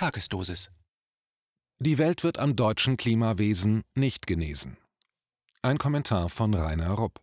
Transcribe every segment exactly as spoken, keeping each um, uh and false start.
Tagesdosis. Die Welt wird am deutschen Klimawesen nicht genesen. Ein Kommentar von Rainer Rupp.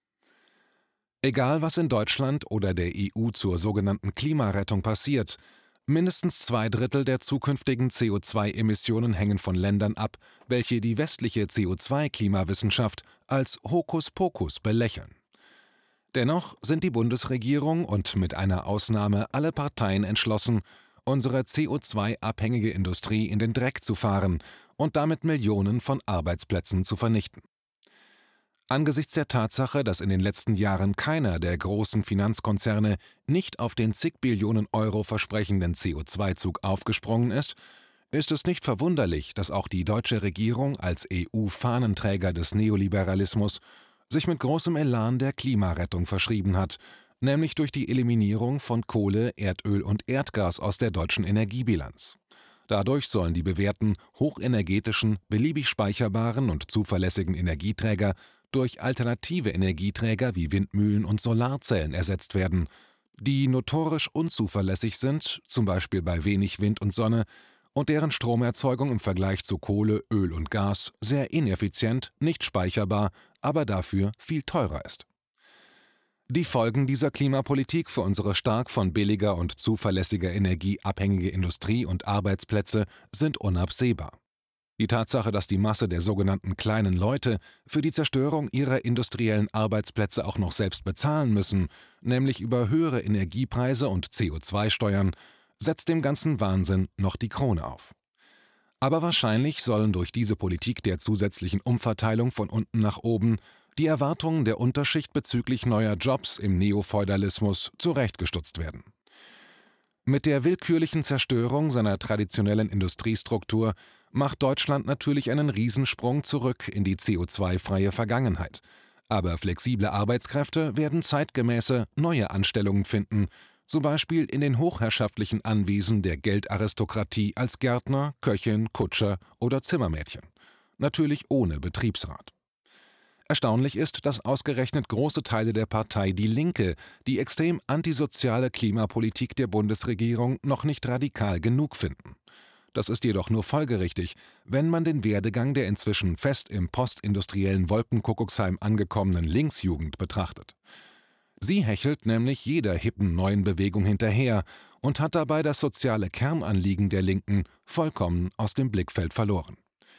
Egal, was in Deutschland oder der E U zur sogenannten Klimarettung passiert, mindestens zwei Drittel der zukünftigen C O zwei Emissionen hängen von Ländern ab, welche die westliche C O zwei Klimawissenschaft als Hokuspokus belächeln. Dennoch sind die Bundesregierung und mit einer Ausnahme alle Parteien entschlossen, unsere C O zwei abhängige Industrie in den Dreck zu fahren und damit Millionen von Arbeitsplätzen zu vernichten. Angesichts der Tatsache, dass in den letzten Jahren keiner der großen Finanzkonzerne nicht auf den zig Billionen Euro versprechenden C O zwei Zug aufgesprungen ist, ist es nicht verwunderlich, dass auch die deutsche Regierung als E U-Fahnenträger des Neoliberalismus sich mit großem Elan der Klimarettung verschrieben hat, nämlich durch die Eliminierung von Kohle, Erdöl und Erdgas aus der deutschen Energiebilanz. Dadurch sollen die bewährten, hochenergetischen, beliebig speicherbaren und zuverlässigen Energieträger durch alternative Energieträger wie Windmühlen und Solarzellen ersetzt werden, die notorisch unzuverlässig sind, zum Beispiel bei wenig Wind und Sonne, und deren Stromerzeugung im Vergleich zu Kohle, Öl und Gas sehr ineffizient, nicht speicherbar, aber dafür viel teurer ist. Die Folgen dieser Klimapolitik für unsere stark von billiger und zuverlässiger Energie abhängige Industrie und Arbeitsplätze sind unabsehbar. Die Tatsache, dass die Masse der sogenannten kleinen Leute für die Zerstörung ihrer industriellen Arbeitsplätze auch noch selbst bezahlen müssen, nämlich über höhere Energiepreise und C O zwei Steuern, setzt dem ganzen Wahnsinn noch die Krone auf. Aber wahrscheinlich sollen durch diese Politik der zusätzlichen Umverteilung von unten nach oben die Erwartungen der Unterschicht bezüglich neuer Jobs im Neofeudalismus zurechtgestutzt werden. Mit der willkürlichen Zerstörung seiner traditionellen Industriestruktur macht Deutschland natürlich einen Riesensprung zurück in die C O zwei freie Vergangenheit. Aber flexible Arbeitskräfte werden zeitgemäße neue Anstellungen finden, zum Beispiel in den hochherrschaftlichen Anwesen der Geldaristokratie als Gärtner, Köchin, Kutscher oder Zimmermädchen. Natürlich ohne Betriebsrat. Erstaunlich ist, dass ausgerechnet große Teile der Partei Die Linke die extrem antisoziale Klimapolitik der Bundesregierung noch nicht radikal genug finden. Das ist jedoch nur folgerichtig, wenn man den Werdegang der inzwischen fest im postindustriellen Wolkenkuckucksheim angekommenen Linksjugend betrachtet. Sie hechelt nämlich jeder hippen neuen Bewegung hinterher und hat dabei das soziale Kernanliegen der Linken vollkommen aus dem Blickfeld verloren.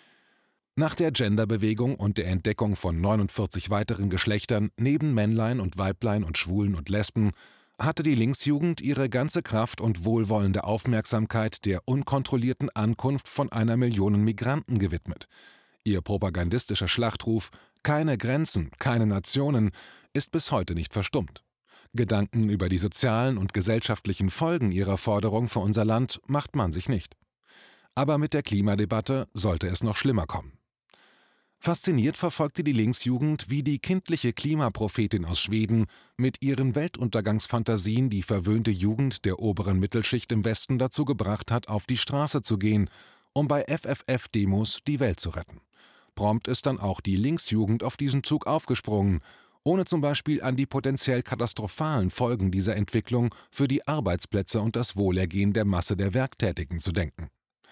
Nach der Genderbewegung und der Entdeckung von neunundvierzig weiteren Geschlechtern neben Männlein und Weiblein und Schwulen und Lesben hatte die Linksjugend ihre ganze Kraft und wohlwollende Aufmerksamkeit der unkontrollierten Ankunft von einer Million Migranten gewidmet. Ihr propagandistischer Schlachtruf »Keine Grenzen, keine Nationen« ist bis heute nicht verstummt. Gedanken über die sozialen und gesellschaftlichen Folgen ihrer Forderung für unser Land macht man sich nicht. Aber mit der Klimadebatte sollte es noch schlimmer kommen. Fasziniert verfolgte die Linksjugend, wie die kindliche Klimaprophetin aus Schweden mit ihren Weltuntergangsfantasien die verwöhnte Jugend der oberen Mittelschicht im Westen dazu gebracht hat, auf die Straße zu gehen, um bei F F F-Demos die Welt zu retten. Prompt ist dann auch die Linksjugend auf diesen Zug aufgesprungen, ohne zum Beispiel an die potenziell katastrophalen Folgen dieser Entwicklung für die Arbeitsplätze und das Wohlergehen der Masse der Werktätigen zu denken.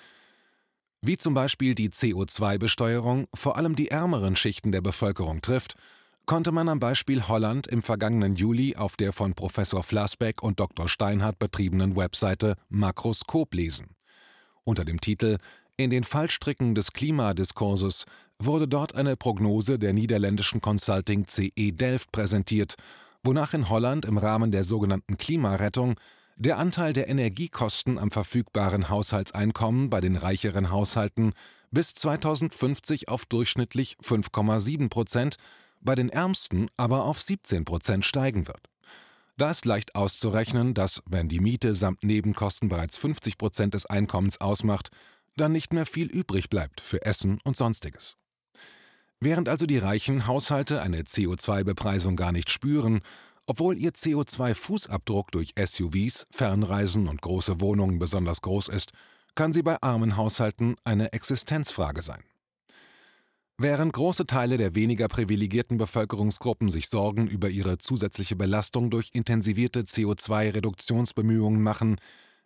Wie zum Beispiel die C O zwei Besteuerung vor allem die ärmeren Schichten der Bevölkerung trifft, konnte man am Beispiel Holland im vergangenen Juli auf der von Professor Flassbeck und Doktor Steinhardt betriebenen Webseite Makroskop lesen. Unter dem Titel »In den Fallstricken des Klimadiskurses« wurde dort eine Prognose der niederländischen Consulting C E Delft präsentiert, wonach in Holland im Rahmen der sogenannten Klimarettung der Anteil der Energiekosten am verfügbaren Haushaltseinkommen bei den reicheren Haushalten bis zweitausendfünfzig auf durchschnittlich fünf Komma sieben Prozent, bei den Ärmsten aber auf siebzehn Prozent steigen wird. Da ist leicht auszurechnen, dass, wenn die Miete samt Nebenkosten bereits fünfzig Prozent des Einkommens ausmacht, dann nicht mehr viel übrig bleibt für Essen und Sonstiges. Während also die reichen Haushalte eine C O zwei Bepreisung gar nicht spüren, obwohl ihr C O zwei Fußabdruck durch S U Vs, Fernreisen und große Wohnungen besonders groß ist, kann sie bei armen Haushalten eine Existenzfrage sein. Während große Teile der weniger privilegierten Bevölkerungsgruppen sich Sorgen über ihre zusätzliche Belastung durch intensivierte C O zwei Reduktionsbemühungen machen,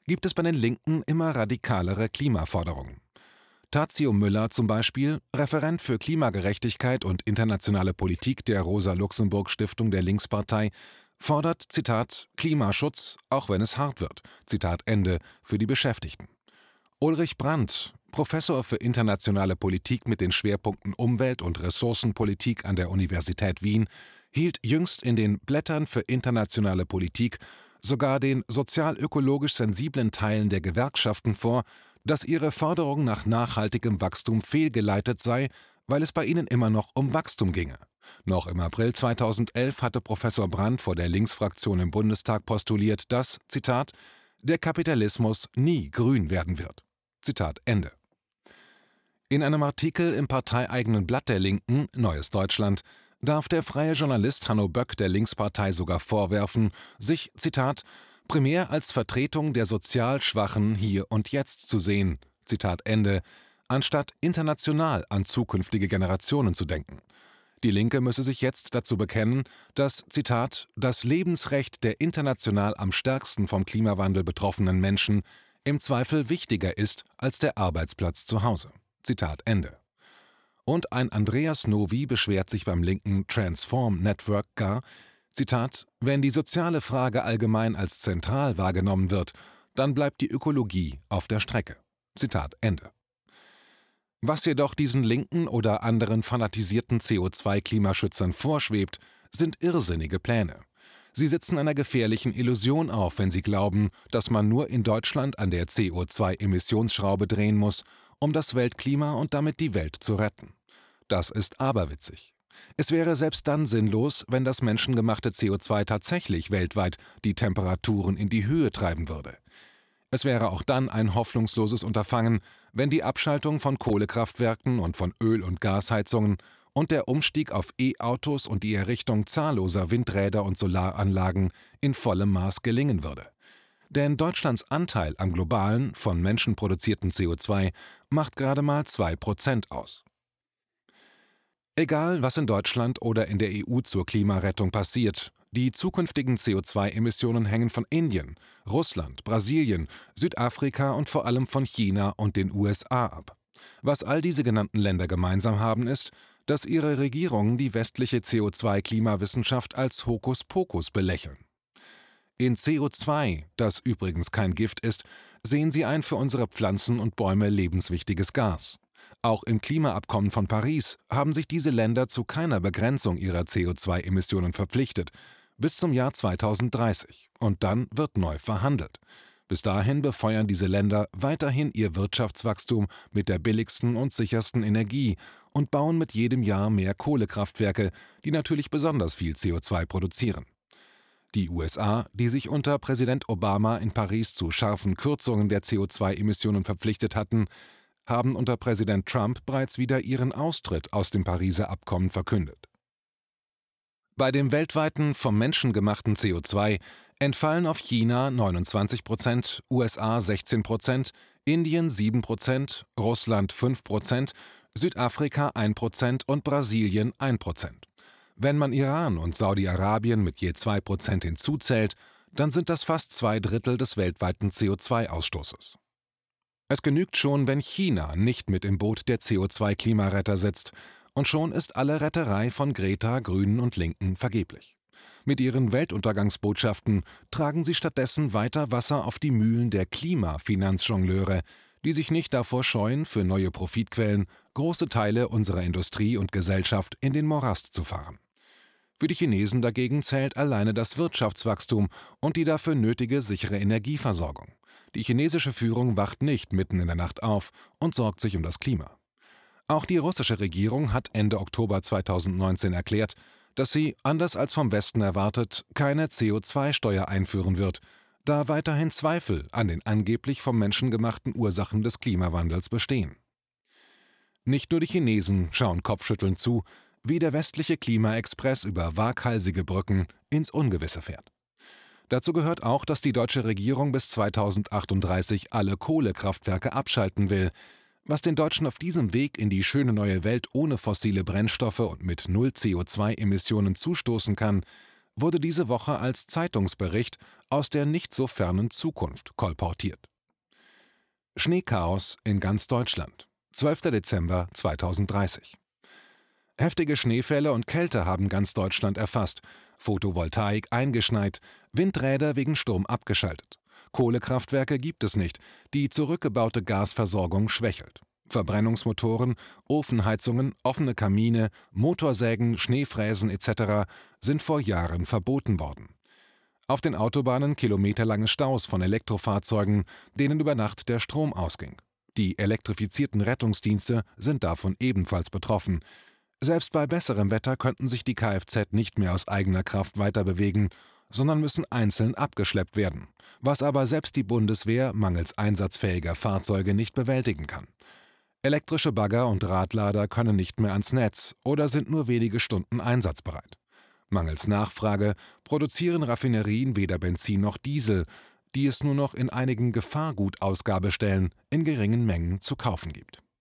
gibt es bei den Linken immer radikalere Klimaforderungen. Tadzio Müller zum Beispiel, Referent für Klimagerechtigkeit und internationale Politik der Rosa-Luxemburg-Stiftung der Linkspartei, fordert, Zitat, Klimaschutz, auch wenn es hart wird, Zitat Ende, für die Beschäftigten. Ulrich Brandt, Professor für internationale Politik mit den Schwerpunkten Umwelt- und Ressourcenpolitik an der Universität Wien, hielt jüngst in den Blättern für internationale Politik sogar den sozial-ökologisch sensiblen Teilen der Gewerkschaften vor, dass ihre Forderung nach nachhaltigem Wachstum fehlgeleitet sei, weil es bei ihnen immer noch um Wachstum ginge. Noch im April zweitausendelf hatte Professor Brandt vor der Linksfraktion im Bundestag postuliert, dass, Zitat, der Kapitalismus nie grün werden wird. Zitat Ende. In einem Artikel im parteieigenen Blatt der Linken, Neues Deutschland, darf der freie Journalist Hanno Böck der Linkspartei sogar vorwerfen, sich, Zitat, primär als Vertretung der sozial Schwachen hier und jetzt zu sehen, Zitat Ende, anstatt international an zukünftige Generationen zu denken. Die Linke müsse sich jetzt dazu bekennen, dass, Zitat, das Lebensrecht der international am stärksten vom Klimawandel betroffenen Menschen im Zweifel wichtiger ist als der Arbeitsplatz zu Hause. Zitat Ende. Und ein Andreas Novi beschwert sich beim linken Transform Network gar, Zitat, wenn die soziale Frage allgemein als zentral wahrgenommen wird, dann bleibt die Ökologie auf der Strecke. Zitat Ende. Was jedoch diesen linken oder anderen fanatisierten C O zwei Klimaschützern vorschwebt, sind irrsinnige Pläne. Sie sitzen einer gefährlichen Illusion auf, wenn sie glauben, dass man nur in Deutschland an der C O zwei Emissionsschraube drehen muss, um das Weltklima und damit die Welt zu retten. Das ist aberwitzig. Es wäre selbst dann sinnlos, wenn das menschengemachte C O zwei tatsächlich weltweit die Temperaturen in die Höhe treiben würde. Es wäre auch dann ein hoffnungsloses Unterfangen, wenn die Abschaltung von Kohlekraftwerken und von Öl- und Gasheizungen und der Umstieg auf E-Autos und die Errichtung zahlloser Windräder und Solaranlagen in vollem Maß gelingen würde. Denn Deutschlands Anteil am globalen, von Menschen produzierten C O zwei macht gerade mal zwei Prozent aus. Egal, was in Deutschland oder in der E U zur Klimarettung passiert, die zukünftigen C O zwei Emissionen hängen von Indien, Russland, Brasilien, Südafrika und vor allem von China und den U S A ab. Was all diese genannten Länder gemeinsam haben, ist, dass ihre Regierungen die westliche C O zwei Klimawissenschaft als Hokuspokus belächeln. In C O zwei, das übrigens kein Gift ist, sehen sie ein für unsere Pflanzen und Bäume lebenswichtiges Gas. Auch im Klimaabkommen von Paris haben sich diese Länder zu keiner Begrenzung ihrer C O zwei Emissionen verpflichtet, bis zum Jahr zweitausenddreißig. Und dann wird neu verhandelt. Bis dahin befeuern diese Länder weiterhin ihr Wirtschaftswachstum mit der billigsten und sichersten Energie und bauen mit jedem Jahr mehr Kohlekraftwerke, die natürlich besonders viel C O zwei produzieren. Die U S A, die sich unter Präsident Obama in Paris zu scharfen Kürzungen der C O zwei Emissionen verpflichtet hatten, haben unter Präsident Trump bereits wieder ihren Austritt aus dem Pariser Abkommen verkündet. Bei dem weltweiten vom Menschen gemachten C O zwei entfallen auf China neunundzwanzig Prozent, U S A sechzehn Prozent, Indien sieben Prozent, Russland fünf Prozent, Südafrika ein Prozent und Brasilien ein Prozent. Wenn man Iran und Saudi-Arabien mit je zwei Prozent hinzuzählt, dann sind das fast zwei Drittel des weltweiten C O zwei Ausstoßes. Es genügt schon, wenn China nicht mit im Boot der C O zwei Klimaretter sitzt, und schon ist alle Retterei von Greta, Grünen und Linken vergeblich. Mit ihren Weltuntergangsbotschaften tragen sie stattdessen weiter Wasser auf die Mühlen der Klimafinanzjongleure, die sich nicht davor scheuen, für neue Profitquellen große Teile unserer Industrie und Gesellschaft in den Morast zu fahren. Für die Chinesen dagegen zählt alleine das Wirtschaftswachstum und die dafür nötige sichere Energieversorgung. Die chinesische Führung wacht nicht mitten in der Nacht auf und sorgt sich um das Klima. Auch die russische Regierung hat Ende Oktober zweitausendneunzehn erklärt, dass sie, anders als vom Westen erwartet, keine C O zwei Steuer einführen wird, da weiterhin Zweifel an den angeblich vom Menschen gemachten Ursachen des Klimawandels bestehen. Nicht nur die Chinesen schauen kopfschüttelnd zu, wie der westliche Klimaexpress über waghalsige Brücken ins Ungewisse fährt. Dazu gehört auch, dass die deutsche Regierung bis zweitausendachtunddreißig alle Kohlekraftwerke abschalten will. Was den Deutschen auf diesem Weg in die schöne neue Welt ohne fossile Brennstoffe und mit null C O zwei Emissionen zustoßen kann, wurde diese Woche als Zeitungsbericht aus der nicht so fernen Zukunft kolportiert. Schneechaos in ganz Deutschland. zwölfter Dezember zweitausenddreißig. Heftige Schneefälle und Kälte haben ganz Deutschland erfasst, Photovoltaik eingeschneit, Windräder wegen Sturm abgeschaltet. Kohlekraftwerke gibt es nicht, die zurückgebaute Gasversorgung schwächelt. Verbrennungsmotoren, Ofenheizungen, offene Kamine, Motorsägen, Schneefräsen et cetera sind vor Jahren verboten worden. Auf den Autobahnen kilometerlange Staus von Elektrofahrzeugen, denen über Nacht der Strom ausging. Die elektrifizierten Rettungsdienste sind davon ebenfalls betroffen. Selbst bei besserem Wetter könnten sich die Kfz nicht mehr aus eigener Kraft weiterbewegen, sondern müssen einzeln abgeschleppt werden, was aber selbst die Bundeswehr mangels einsatzfähiger Fahrzeuge nicht bewältigen kann. Elektrische Bagger und Radlader können nicht mehr ans Netz oder sind nur wenige Stunden einsatzbereit. Mangels Nachfrage produzieren Raffinerien weder Benzin noch Diesel, die es nur noch in einigen Gefahrgutausgabestellen in geringen Mengen zu kaufen gibt.